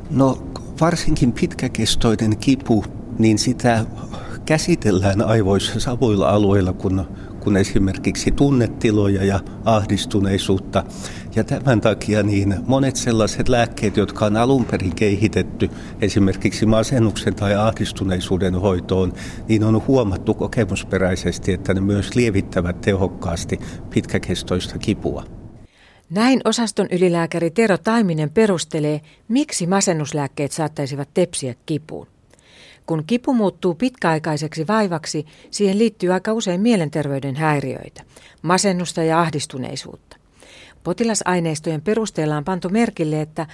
No varsinkin pitkäkestoinen kipu, niin sitä käsitellään aivoissa samoilla alueilla kuin esimerkiksi tunnetiloja ja ahdistuneisuutta. Ja tämän takia niin monet sellaiset lääkkeet, jotka on alun perin kehitetty esimerkiksi masennuksen tai ahdistuneisuuden hoitoon, niin on huomattu kokemusperäisesti, että ne myös lievittävät tehokkaasti pitkäkestoista kipua. Näin osaston ylilääkäri Tero Taiminen perustelee, miksi masennuslääkkeet saattaisivat tepsiä kipuun. Kun kipu muuttuu pitkäaikaiseksi vaivaksi, siihen liittyy aika usein mielenterveyden häiriöitä, masennusta ja ahdistuneisuutta. Potilasaineistojen perusteella on pantu merkille, että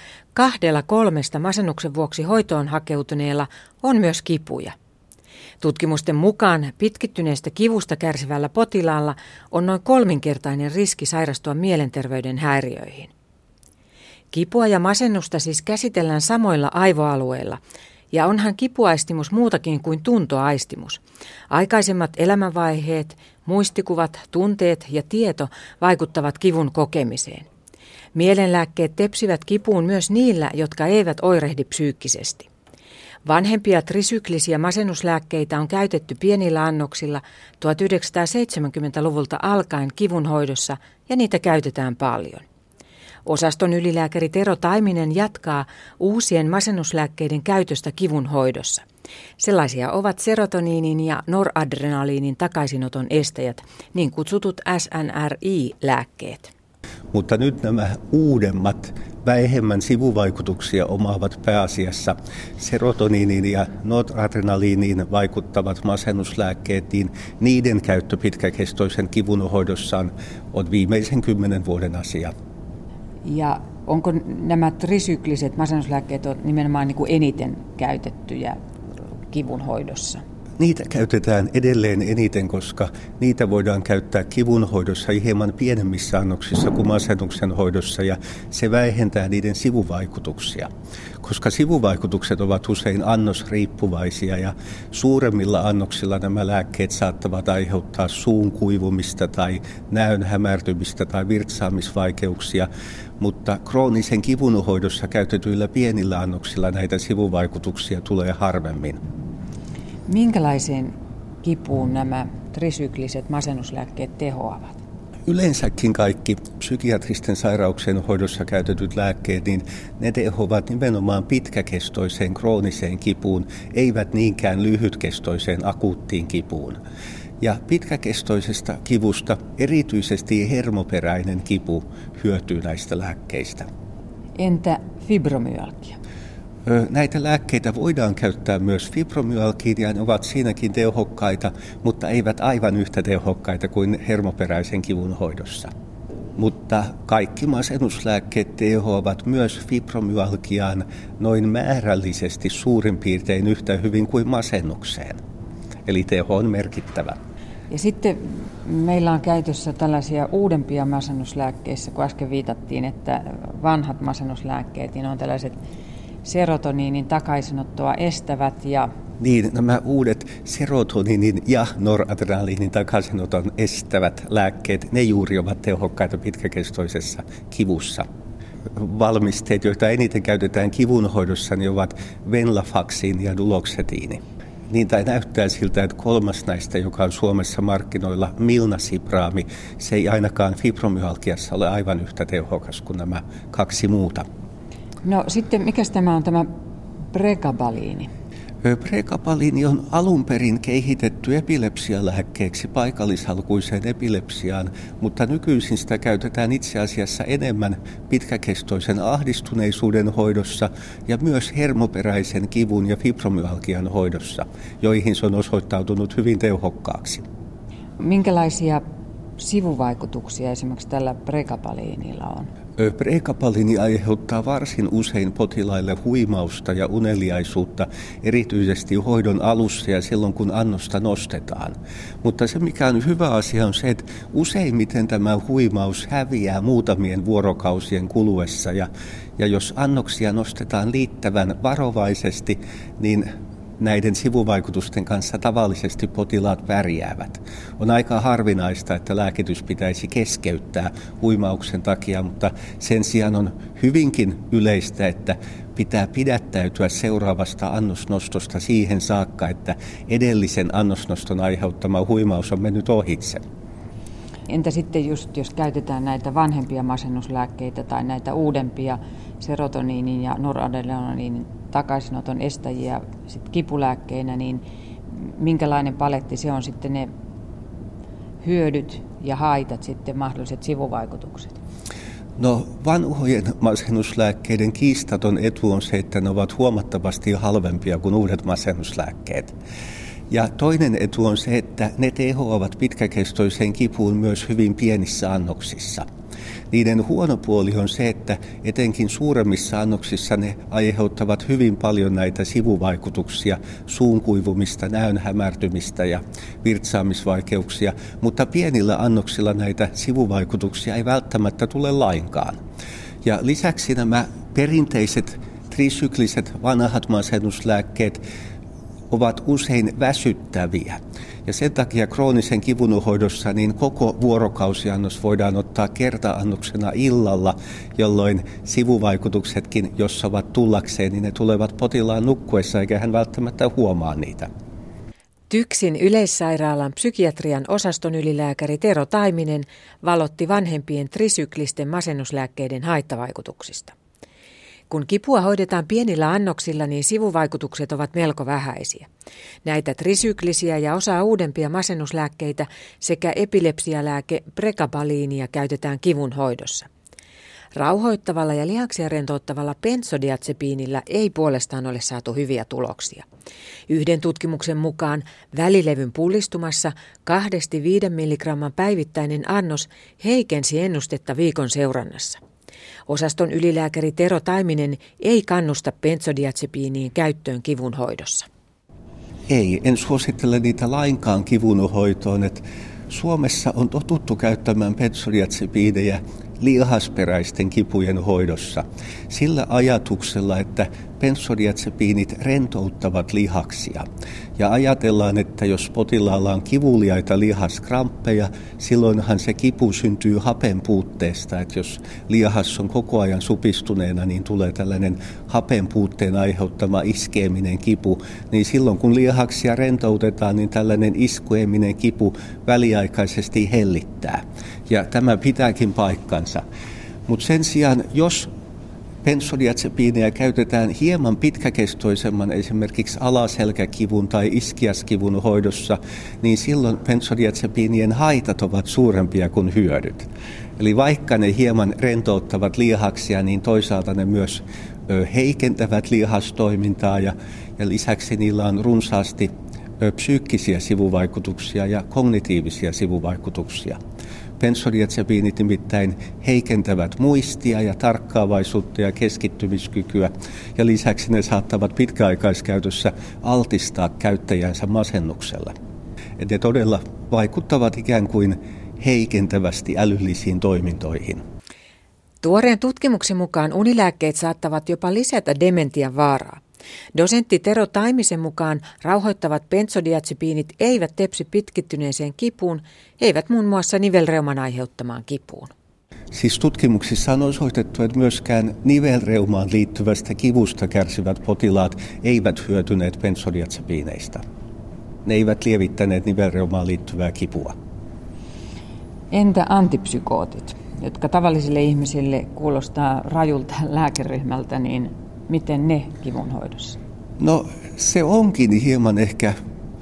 2/3 masennuksen vuoksi hoitoon hakeutuneella on myös kipuja. Tutkimusten mukaan pitkittyneestä kivusta kärsivällä potilaalla on noin 3-kertainen riski sairastua mielenterveyden häiriöihin. Kipua ja masennusta siis käsitellään samoilla aivoalueilla, ja onhan kipuaistimus muutakin kuin tuntoaistimus. Aikaisemmat elämänvaiheet, muistikuvat, tunteet ja tieto vaikuttavat kivun kokemiseen. Mielenlääkkeet tepsivät kipuun myös niillä, jotka eivät oirehdi psyykkisesti. Vanhempia trisyklisiä masennuslääkkeitä on käytetty pienillä annoksilla 1970-luvulta alkaen kivun hoidossa ja niitä käytetään paljon. Osaston ylilääkäri Tero Taiminen jatkaa uusien masennuslääkkeiden käytöstä kivun hoidossa. Sellaisia ovat serotoniinin ja noradrenaliinin takaisinoton estäjät, niin kutsutut SNRI-lääkkeet. Mutta nyt nämä uudemmat, vähemmän sivuvaikutuksia omaavat pääasiassa serotoniiniin ja noradrenaliiniin vaikuttavat masennuslääkkeet, niin niiden käyttö pitkäkestoisen kivun hoidossaan on viimeisen 10 vuoden asia. Ja onko nämä trisykliset masennuslääkkeet on nimenomaan niin kuin eniten käytettyjä kivun hoidossa? Niitä käytetään edelleen eniten, koska niitä voidaan käyttää kivun hoidossa hieman pienemmissä annoksissa kuin masennuksen hoidossa, ja se vähentää niiden sivuvaikutuksia. Koska sivuvaikutukset ovat usein annosriippuvaisia ja suuremmilla annoksilla nämä lääkkeet saattavat aiheuttaa suun kuivumista tai näön hämärtymistä tai virtsaamisvaikeuksia, mutta kroonisen kivun hoidossa käytetyillä pienillä annoksilla näitä sivuvaikutuksia tulee harvemmin. Minkälaiseen kipuun nämä trisykliset masennuslääkkeet tehoavat? Yleensäkin kaikki psykiatristen sairauksien hoidossa käytetyt lääkkeet, niin ne tehoavat nimenomaan pitkäkestoiseen krooniseen kipuun, eivät niinkään lyhytkestoiseen akuuttiin kipuun. Ja pitkäkestoisesta kivusta erityisesti hermoperäinen kipu hyötyy näistä lääkkeistä. Entä fibromyalgia? Näitä lääkkeitä voidaan käyttää myös fibromyalgiin ja ne ovat siinäkin tehokkaita, mutta eivät aivan yhtä tehokkaita kuin hermoperäisen kivun hoidossa. Mutta kaikki masennuslääkkeet tehoavat myös fibromyalgiaan noin määrällisesti suurin piirtein yhtä hyvin kuin masennukseen. Eli teho on merkittävä. Ja sitten meillä on käytössä tällaisia uudempia masennuslääkkeissä, kun äsken viitattiin, että vanhat masennuslääkkeet, niin on tällaiset serotoniinin takaisinottoa estävät ja... Niin, nämä uudet serotoniinin ja noradrenaliinin takaisinoton estävät lääkkeet, ne juuri ovat tehokkaita pitkäkestoisessa kivussa. Valmisteet, joita eniten käytetään kivunhoidossa, niin ovat venlafaxiin ja duloxetiini. Niin tai näyttää siltä, että kolmas näistä, joka on Suomessa markkinoilla, milnasipraami, se ei ainakaan fibromyalgiassa ole aivan yhtä tehokas kuin nämä 2 muuta. No sitten, mikäs tämä on tämä pregabaliini? Pregabaliini on alun perin kehitetty epilepsialääkkeeksi paikallishalkuiseen epilepsiaan, mutta nykyisin sitä käytetään itse asiassa enemmän pitkäkestoisen ahdistuneisuuden hoidossa ja myös hermoperäisen kivun ja fibromyalgian hoidossa, joihin se on osoittautunut hyvin tehokkaaksi. Minkälaisia sivuvaikutuksia esimerkiksi tällä pregabaliinilla on? Pregabaliini aiheuttaa varsin usein potilaille huimausta ja uneliaisuutta, erityisesti hoidon alussa ja silloin, kun annosta nostetaan. Mutta se, mikä on hyvä asia, on se, että useimmiten tämä huimaus häviää muutamien vuorokausien kuluessa. Ja jos annoksia nostetaan liittävän varovaisesti, niin näiden sivuvaikutusten kanssa tavallisesti potilaat pärjäävät. On aika harvinaista, että lääkitys pitäisi keskeyttää huimauksen takia, mutta sen sijaan on hyvinkin yleistä, että pitää pidättäytyä seuraavasta annosnostosta siihen saakka, että edellisen annosnoston aiheuttama huimaus on mennyt ohitse. Entä sitten just, jos käytetään näitä vanhempia masennuslääkkeitä tai näitä uudempia serotoniinin ja noradrenaliinin takaisinoton estäjiä sit kipulääkkeinä, niin minkälainen paletti se on sitten ne hyödyt ja haitat, sitten mahdolliset sivuvaikutukset? No, vanhojen masennuslääkkeiden kiistaton etu on se, että ne ovat huomattavasti halvempia kuin uudet masennuslääkkeet. Ja toinen etu on se, että ne tehoavat pitkäkestoiseen kipuun myös hyvin pienissä annoksissa. Niiden huono puoli on se, että etenkin suuremmissa annoksissa ne aiheuttavat hyvin paljon näitä sivuvaikutuksia, suun kuivumista, näön hämärtymistä ja virtsaamisvaikeuksia, mutta pienillä annoksilla näitä sivuvaikutuksia ei välttämättä tule lainkaan. Ja lisäksi nämä perinteiset trisykliset vanhat masennuslääkkeet ovat usein väsyttäviä. Ja sen takia kroonisen kivun hoidossa niin koko vuorokausiannos voidaan ottaa kerta-annoksena illalla, jolloin sivuvaikutuksetkin, jos ovat tullakseen, niin ne tulevat potilaan nukkuessa, eikä hän välttämättä huomaa niitä. TYKSin yleissairaalan psykiatrian osaston ylilääkäri Tero Taiminen valotti vanhempien trisyklisten masennuslääkkeiden haittavaikutuksista. Kun kipua hoidetaan pienillä annoksilla, niin sivuvaikutukset ovat melko vähäisiä. Näitä trisyklisiä ja osa uudempia masennuslääkkeitä sekä epilepsialääke pregabaliinia käytetään kivun hoidossa. Rauhoittavalla ja lihaksia rentouttavalla benzodiazepiinillä ei puolestaan ole saatu hyviä tuloksia. Yhden tutkimuksen mukaan välilevyn pullistumassa 2-5 milligramman päivittäinen annos heikensi ennustetta viikon seurannassa. Osaston ylilääkäri Tero Taiminen ei kannusta benzodiazepiinien käyttöön kivun hoidossa. Ei, en suosittele niitä lainkaan kivun hoitoon. Suomessa on totuttu käyttämään benzodiazepiinejä lihasperäisten kipujen hoidossa sillä ajatuksella, että benzodiazepiinit rentouttavat lihaksia. Ja ajatellaan, että jos potilaalla on kivuliaita lihaskramppeja, silloinhan se kipu syntyy hapen puutteesta. Että jos lihas on koko ajan supistuneena, niin tulee tällainen hapen puutteen aiheuttama iskeeminen kipu. Niin silloin kun lihaksia rentoutetaan, niin tällainen iskeeminen kipu väliaikaisesti hellittää. Ja tämä pitääkin paikkansa. Mutta sen sijaan, jos benzodiazepiineja käytetään hieman pitkäkestoisemman esimerkiksi alaselkäkivun tai iskiaskivun hoidossa, niin silloin benzodiazepiinien haitat ovat suurempia kuin hyödyt. Eli vaikka ne hieman rentouttavat lihaksia, niin toisaalta ne myös heikentävät lihastoimintaa ja lisäksi niillä on runsaasti psyykkisiä sivuvaikutuksia ja kognitiivisia sivuvaikutuksia. Benzodiazepiinit nimittäin heikentävät muistia ja tarkkaavaisuutta ja keskittymiskykyä, ja lisäksi ne saattavat pitkäaikaiskäytössä altistaa käyttäjänsä masennukselle. Ne todella vaikuttavat ikään kuin heikentävästi älyllisiin toimintoihin. Tuoreen tutkimuksen mukaan unilääkkeet saattavat jopa lisätä dementian vaaraa. Dosentti Tero Taimisen mukaan rauhoittavat benzodiazepiinit eivät tepsi pitkittyneeseen kipuun, eivät muun muassa nivelreuman aiheuttamaan kipuun. Siis tutkimuksissa on osoitettu, että myöskään nivelreumaan liittyvästä kivusta kärsivät potilaat eivät hyötyneet benzodiazepiineistä. Ne eivät lievittäneet nivelreumaan liittyvää kipua. Entä antipsykootit, jotka tavallisille ihmisille kuulostaa rajulta lääkeryhmältä, niin miten ne kivun hoidossa? No se onkin hieman ehkä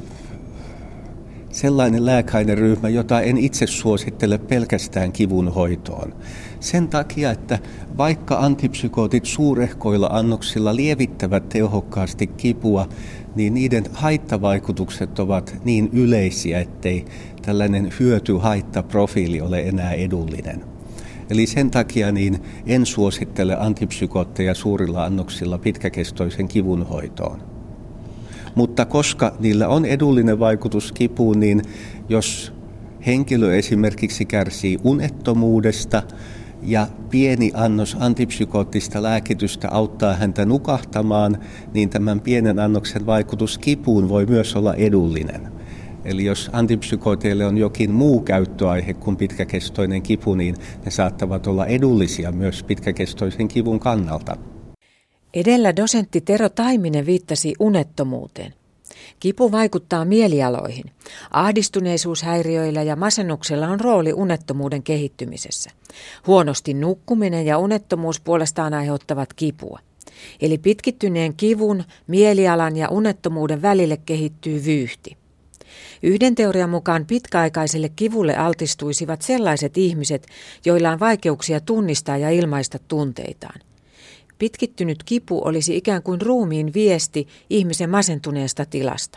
sellainen lääkeaineryhmä, jota en itse suosittele pelkästään kivun hoitoon. Sen takia, että vaikka antipsykootit suurehkoilla annoksilla lievittävät tehokkaasti kipua, niin niiden haittavaikutukset ovat niin yleisiä, ettei tällainen hyöty-haittaprofiili ole enää edullinen. Eli sen takia niin en suosittele antipsykootteja suurilla annoksilla pitkäkestoisen kivun hoitoon. Mutta koska niillä on edullinen vaikutus kipuun, niin jos henkilö esimerkiksi kärsii unettomuudesta ja pieni annos antipsykoottista lääkitystä auttaa häntä nukahtamaan, niin tämän pienen annoksen vaikutus kipuun voi myös olla edullinen. Eli jos antipsykooteille on jokin muu käyttöaihe kuin pitkäkestoinen kipu, niin ne saattavat olla edullisia myös pitkäkestoisen kivun kannalta. Edellä dosentti Tero Taiminen viittasi unettomuuteen. Kipu vaikuttaa mielialoihin. Ahdistuneisuushäiriöillä ja masennuksella on rooli unettomuuden kehittymisessä. Huonosti nukkuminen ja unettomuus puolestaan aiheuttavat kipua. Eli pitkittyneen kivun, mielialan ja unettomuuden välille kehittyy vyyhti. Yhden teorian mukaan pitkäaikaiselle kivulle altistuisivat sellaiset ihmiset, joilla on vaikeuksia tunnistaa ja ilmaista tunteitaan. Pitkittynyt kipu olisi ikään kuin ruumiin viesti ihmisen masentuneesta tilasta.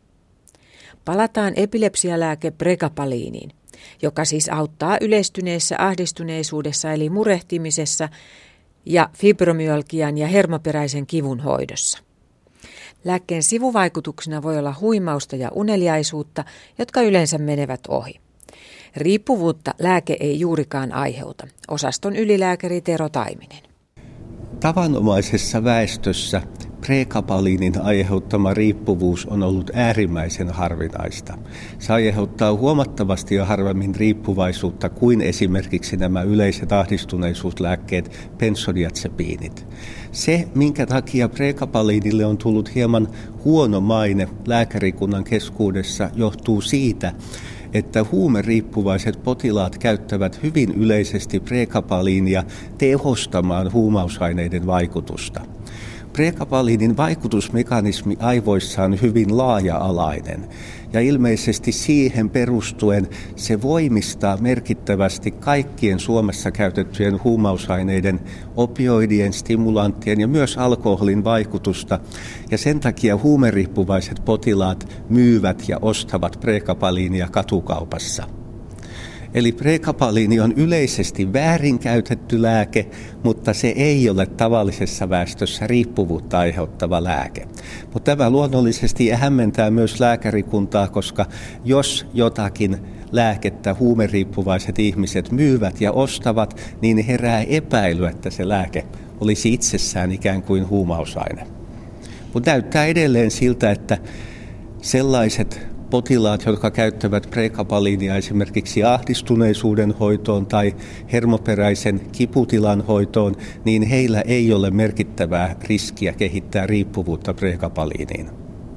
Palataan epilepsialääke pregapaliiniin, joka siis auttaa yleistyneessä ahdistuneisuudessa eli murehtimisessa ja fibromyalgian ja hermoperäisen kivun hoidossa. Lääkkeen sivuvaikutuksena voi olla huimausta ja uneliaisuutta, jotka yleensä menevät ohi. Riippuvuutta lääke ei juurikaan aiheuta. Osaston ylilääkäri Tero Taiminen. Tavanomaisessa väestössä pregapaliinin aiheuttama riippuvuus on ollut äärimmäisen harvinaista. Se aiheuttaa huomattavasti ja harvemmin riippuvaisuutta kuin esimerkiksi nämä yleiset ahdistuneisuuslääkkeet, benzodiazepiinit. Se, minkä takia pregapaliinille on tullut hieman huono maine lääkärikunnan keskuudessa, johtuu siitä, että huumeriippuvaiset potilaat käyttävät hyvin yleisesti pregapaliinia tehostamaan huumausaineiden vaikutusta. Pregapaliinin vaikutusmekanismi aivoissa on hyvin laaja-alainen ja ilmeisesti siihen perustuen se voimistaa merkittävästi kaikkien Suomessa käytettyjen huumausaineiden, opioidien, stimulanttien ja myös alkoholin vaikutusta ja sen takia huumeriippuvaiset potilaat myyvät ja ostavat pregapaliinia katukaupassa. Eli pregapaliini on yleisesti väärinkäytetty lääke, mutta se ei ole tavallisessa väestössä riippuvuutta aiheuttava lääke. Mutta tämä luonnollisesti hämmentää myös lääkärikuntaa, koska jos jotakin lääkettä huumeriippuvaiset ihmiset myyvät ja ostavat, niin herää epäily, että se lääke olisi itsessään ikään kuin huumausaine. Mutta näyttää edelleen siltä, että sellaiset potilaat, jotka käyttävät pregapaliinia esimerkiksi ahdistuneisuuden hoitoon tai hermoperäisen kiputilan hoitoon, niin heillä ei ole merkittävää riskiä kehittää riippuvuutta pregapaliiniin.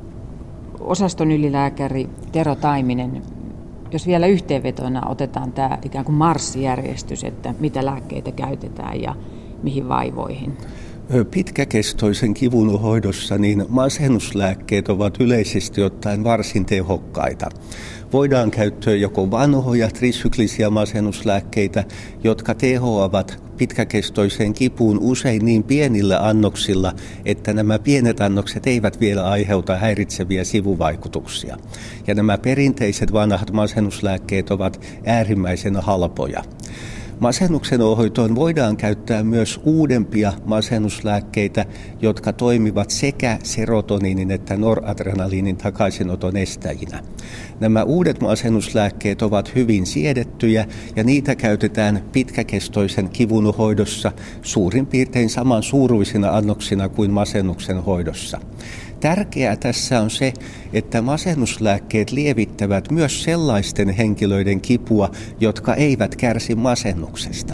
Osaston ylilääkäri Tero Taiminen, jos vielä yhteenvetona otetaan tämä ikään kuin marssijärjestys, että mitä lääkkeitä käytetään ja mihin vaivoihin. Pitkäkestoisen kivun hoidossa niin masennuslääkkeet ovat yleisesti ottaen varsin tehokkaita. Voidaan käyttää joko vanhoja trisyklisiä masennuslääkkeitä, jotka tehoavat pitkäkestoiseen kipuun usein niin pienillä annoksilla, että nämä pienet annokset eivät vielä aiheuta häiritseviä sivuvaikutuksia. Ja nämä perinteiset vanhat masennuslääkkeet ovat äärimmäisen halpoja. Masennuksen hoitoon voidaan käyttää myös uudempia masennuslääkkeitä, jotka toimivat sekä serotoniinin että noradrenaliinin takaisinoton estäjinä. Nämä uudet masennuslääkkeet ovat hyvin siedettyjä ja niitä käytetään pitkäkestoisen kivun hoidossa suurin piirtein saman suuruisina annoksina kuin masennuksen hoidossa. Tärkeää tässä on se, että masennuslääkkeet lievittävät myös sellaisten henkilöiden kipua, jotka eivät kärsi masennuksesta.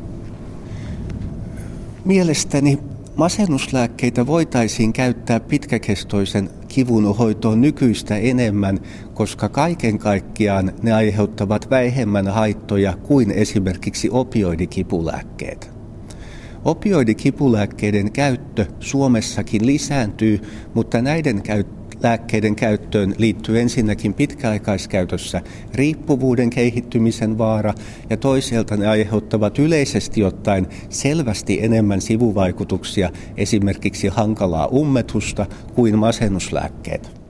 Mielestäni masennuslääkkeitä voitaisiin käyttää pitkäkestoisen kivun hoitoon nykyistä enemmän, koska kaiken kaikkiaan ne aiheuttavat vähemmän haittoja kuin esimerkiksi opioidikipulääkkeet. Opioidikipulääkkeiden käyttö Suomessakin lisääntyy, mutta näiden lääkkeiden käyttöön liittyy ensinnäkin pitkäaikaiskäytössä riippuvuuden kehittymisen vaara ja toisaalta ne aiheuttavat yleisesti ottaen selvästi enemmän sivuvaikutuksia, esimerkiksi hankalaa ummetusta kuin masennuslääkkeet.